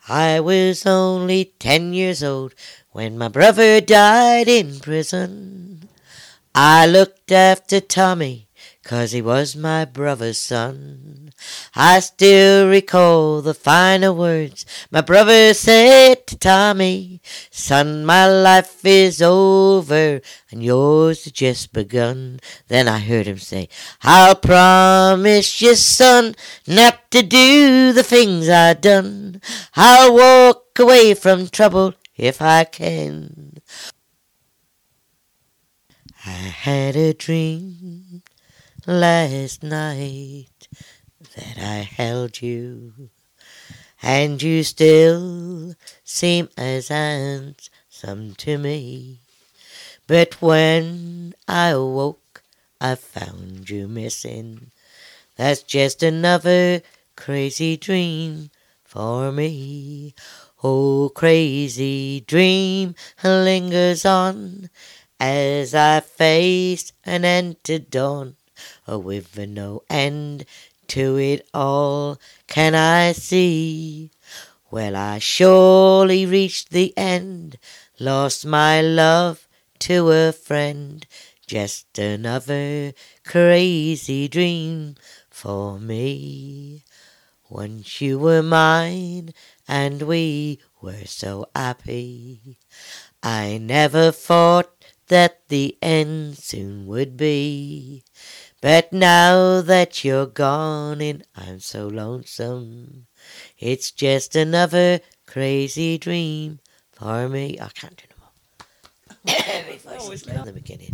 I was only 10 years old when my brother died in prison. I looked after Tommy 'cause he was my brother's son. I still recall the final words my brother said to Tommy: "Son, my life is over and yours has just begun." Then I heard him say, "I'll promise you, son, not to do the things I done. I'll walk away from trouble if I can." I had a dream last night that I held you, and you still seem as handsome to me. But when I awoke, I found you missing. That's just another crazy dream for me. Oh, crazy dream lingers on as I face an end to dawn. Oh, with no end to it all can I see. Well, I surely reached the end, lost my love to a friend. Just another crazy dream for me. Once you were mine, and we were so happy. I never thought that the end soon would be. But now that you're gone and I'm so lonesome, it's just another crazy dream for me. I can't do no more. My voice is in the beginning.